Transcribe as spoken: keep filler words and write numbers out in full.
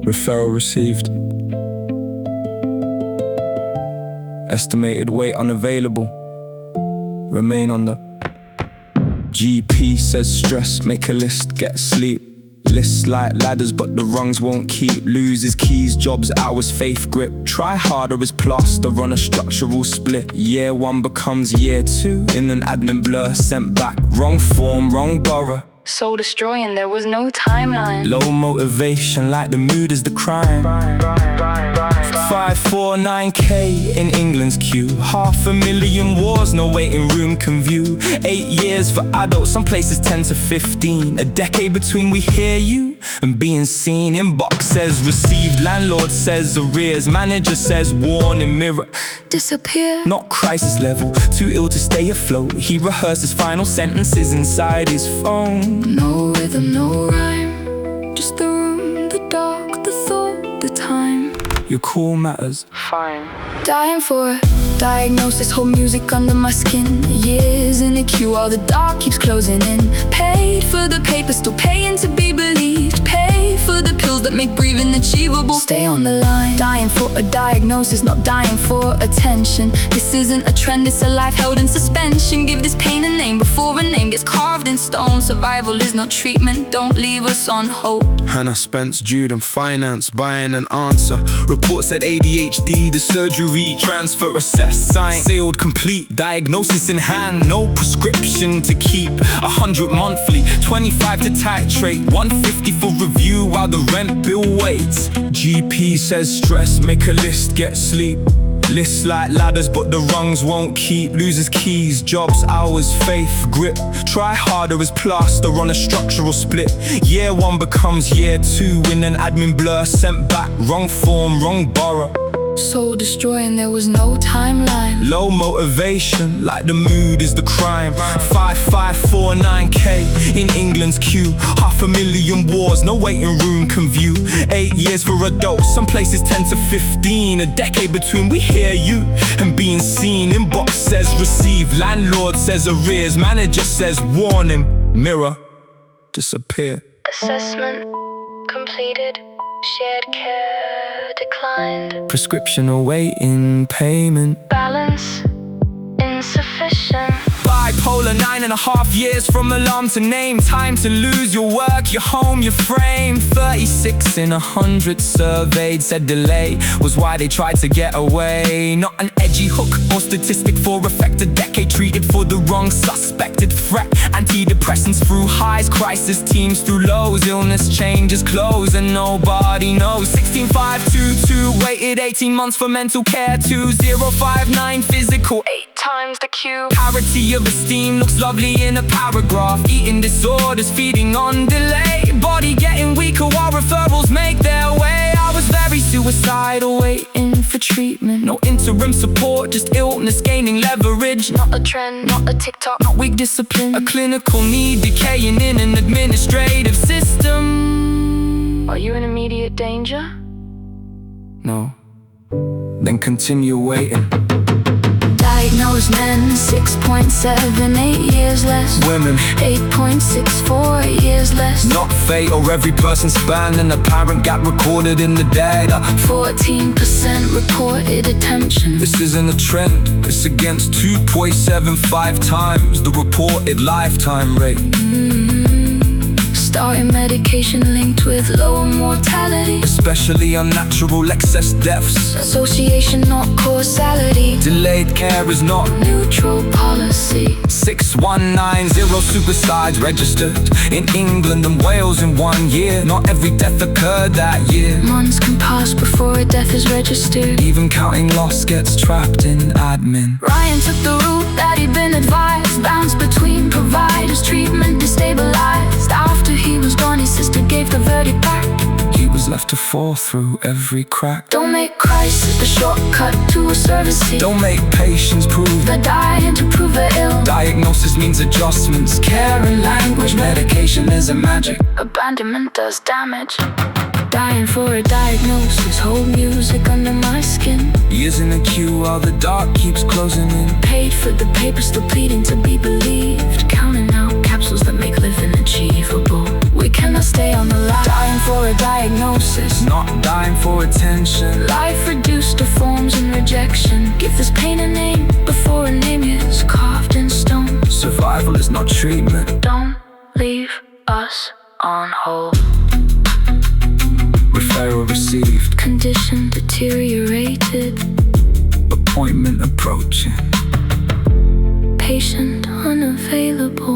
Referral received. Estimated weight unavailable. Remain on the G P says stress, make a list, get sleep. Lists like ladders but the rungs won't keep. Loses keys, jobs, hours, faith, grip. Try harder as plaster on a structural split. Year one becomes year two in an admin blur. Sent back, wrong form, wrong borough. Soul destroying, there was no timeline. Low motivation, like the mood is the crime. Five, four, nine K in England's queue. Half a million wars, no waiting room can view. Eight years for adults, some places ten to fifteen. A decade between we hear you and being seen. Inbox says received, landlord says arrears. Manager says warning, mirror disappear. Not crisis level, too ill to stay afloat. He rehearses final sentences inside his phone. No rhythm, no rhyme. Just the room, the dark, the thought, the time. Your call matters. Fine. Dying for a diagnosis, hold music under my skin. Years in a queue, while the dark keeps closing in. Paid for the paper, still paying to be believed. Pay for the pills that make breathing achievable. Stay on the line. Dying for a diagnosis, not dying for attention. This isn't a trend, it's a life held in suspension. Give this pain a name before a name gets carved in stone. Survival is not treatment, don't leave us on hope. Hannah Spence, Jude and finance, buying an answer. Report said A D H D, the surgery, transfer assessed, signed, sealed, complete. Diagnosis in hand, no prescription to keep. A hundred monthly, twenty-five to titrate, one fifty for review while the rent bill waits. G P says stress, make a list, get sleep. Lists like ladders but the rungs won't keep. Loses keys, jobs, hours, faith, grip. Try harder as plaster on a structural split. Year one becomes year two in an admin blur. Sent back, wrong form, wrong borough. Soul destroying, there was no timeline. Low motivation, like the mood is the crime. Five, five, four, nine K in England's queue. Half a million wars, no waiting room can view. Eight years for adults, some places ten to fifteen. A decade between we hear you and being seen. Inbox says receive, landlord says arrears. Manager says warning, mirror disappear. Assessment completed. Shared care declined. Prescription awaiting payment. Balance insufficient. Bipolar, nine and a half years from alarm to name. Time to lose your work, your home, your frame. Thirty-six in a hundred surveyed said delay was why they tried to get away. Not an edgy hook or statistic for effect. A decade treated for the wrong suspected threat. Antidepressants through highs, crisis teams through lows. Illness changes clothes and nobody knows. Sixteen five two two, waited eighteen months for mental care. Two zero five nine physical, Eight times the queue. parity of esteem looks lovely in a paragraph. Eating disorders, feeding on delay. Body getting weaker while referrals make their way. I was very suicidal, waiting for treatment. No interim support, just illness gaining leverage. Not a trend, not a TikTok, Not weak discipline, a clinical need decaying in an administrative system. Are you in immediate danger? No. Then continue waiting. Diagnosed men, six point seven eight years less. Women, eight point six four years less. not fatal, every person span an apparent gap recorded in the data. fourteen percent reported attention. This isn't a trend, it's against two point seven five times the reported lifetime rate. Starting medication linked with lower mortality. Especially unnatural excess deaths. Association, not causality. Delayed care is not. Neutral policy. Six one nine zero suicides registered in England and Wales in one year. Not every death occurred that year. Months can pass before a death is registered. Even counting loss gets trapped in admin. Ryan took the route that he'd been advised. Bounced between providers, treatment destabilized. After he was gone, his sister gave the verdict back. He was left to fall through every crack. Don't make crisis the shortcut to a service seat. Don't make patients prove They're dying to prove they're ill. diagnosis means adjustments. Care and language, medication isn't magic. Abandonment does damage. Dying for a diagnosis, hold music under my skin. Years in a queue while the dark keeps closing in. Paid for the paper, still pleading to be believed. Counting out capsules that make living achievable. We cannot stay on the line. Dying for a diagnosis, Not treatment. Don't leave us on hold. Referral received. Condition deteriorated. Appointment approaching. Patient unavailable.